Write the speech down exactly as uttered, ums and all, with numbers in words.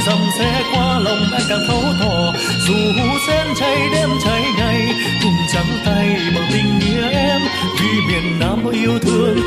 dầm xe qua lòng anh càng thấu thò. Dù sen cháy đêm cháy ngày cùng trắng tay bằng tình nghĩa em, vì miền Nam có yêu thương